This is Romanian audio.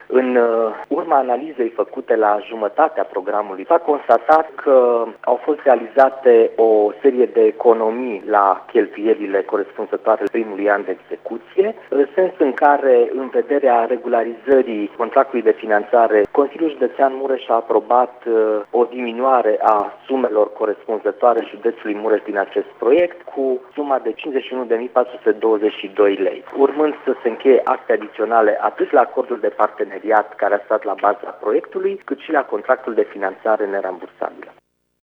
În urma analizei făcute la jumătatea programului, s-a constatat că au fost realizate o serie de economii la cheltuielile corespunzătoare primului an de execuție, în sens în care, în vederea regularizării contractului de finanțare, Consiliul Județean Mureș a aprobat o diminuare a sumelor corespunzătoare județului Mureș din acest proiect cu suma de 51.422 lei, urmând să se încheie acte adiționale atât la acordul de parteneriat care a stat la baza proiectului, cât și la contractul de finanțare nerambursabilă.